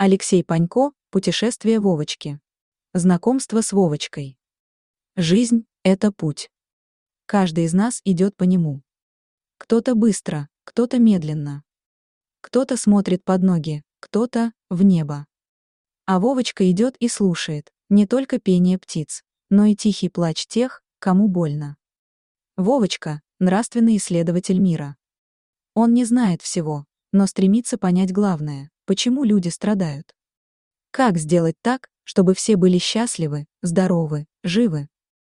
Алексей Панько, путешествие Вовочки. Знакомство с Вовочкой. Жизнь — это путь. Каждый из нас идет по нему. Кто-то быстро, кто-то медленно. Кто-то смотрит под ноги, кто-то в небо. А Вовочка идет и слушает не только пение птиц, но и тихий плач тех, кому больно. Вовочка — нравственный исследователь мира. Он не знает всего, но стремится понять главное, почему люди страдают. Как сделать так, чтобы все были счастливы, здоровы, живы?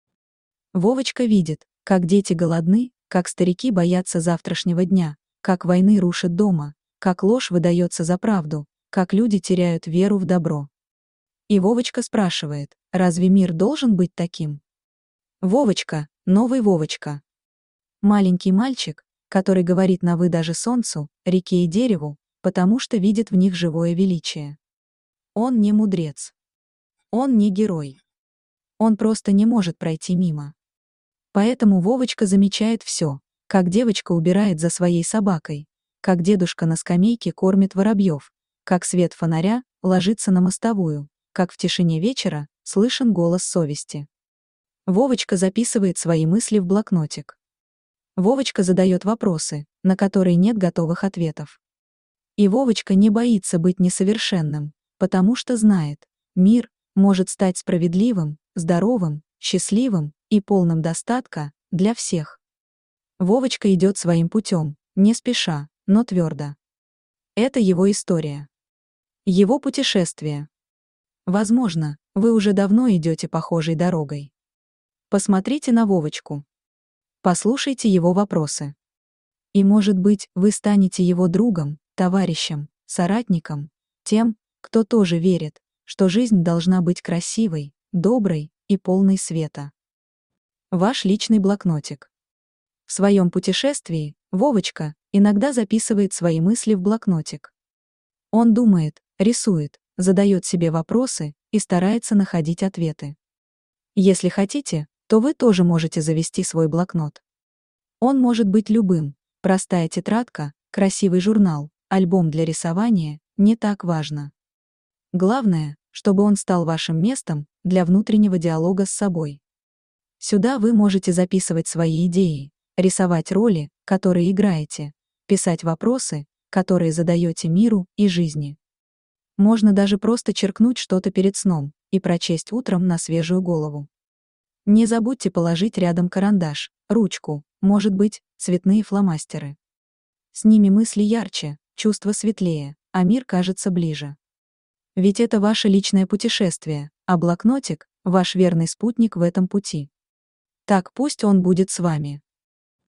Вовочка видит, как дети голодны, как старики боятся завтрашнего дня, как войны рушат дома, как ложь выдается за правду, как люди теряют веру в добро. И Вовочка спрашивает, разве мир должен быть таким? Вовочка, новый Вовочка. Маленький мальчик, который говорит на «вы» даже солнцу, реке и дереву, потому что видит в них живое величие. Он не мудрец. Он не герой. Он просто не может пройти мимо. Поэтому Вовочка замечает все, как девочка убирает за своей собакой, как дедушка на скамейке кормит воробьев, как свет фонаря ложится на мостовую, как в тишине вечера слышен голос совести. Вовочка записывает свои мысли в блокнотик. Вовочка задает вопросы, на которые нет готовых ответов. И Вовочка не боится быть несовершенным, потому что знает, мир может стать справедливым, здоровым, счастливым и полным достатка для всех. Вовочка идет своим путем, не спеша, но твердо. Это его история. Его путешествие. Возможно, вы уже давно идете похожей дорогой. Посмотрите на Вовочку. Послушайте его вопросы. И, может быть, вы станете его другом, товарищем, соратником, тем, кто тоже верит, что жизнь должна быть красивой, доброй и полной света. Ваш личный блокнотик. В своем путешествии Вовочка иногда записывает свои мысли в блокнотик. Он думает, рисует, задает себе вопросы и старается находить ответы. Если хотите, то вы тоже можете завести свой блокнот. Он может быть любым: простая тетрадка, красивый журнал, альбом для рисования — не так важно. Главное, чтобы он стал вашим местом для внутреннего диалога с собой. Сюда вы можете записывать свои идеи, рисовать роли, которые играете, писать вопросы, которые задаете миру и жизни. Можно даже просто черкнуть что-то перед сном и прочесть утром на свежую голову. Не забудьте положить рядом карандаш, ручку, может быть, цветные фломастеры. С ними мысли ярче, чувства светлее, а мир кажется ближе. Ведь это ваше личное путешествие, а блокнотик — ваш верный спутник в этом пути. Так пусть он будет с вами.